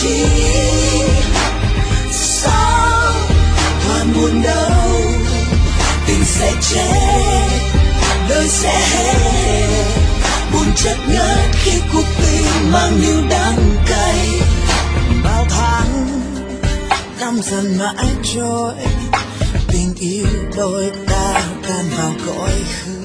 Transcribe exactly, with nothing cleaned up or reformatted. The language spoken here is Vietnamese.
chi sao hoàn buồn đâu, tình sẽ chết đời sẽ hết, buồn chợt ngất khi cuộc tình mang nhiều đắng cay. Bao tháng năm dần mãi trôi, tình yêu đôi ta tan vào cõi khứ.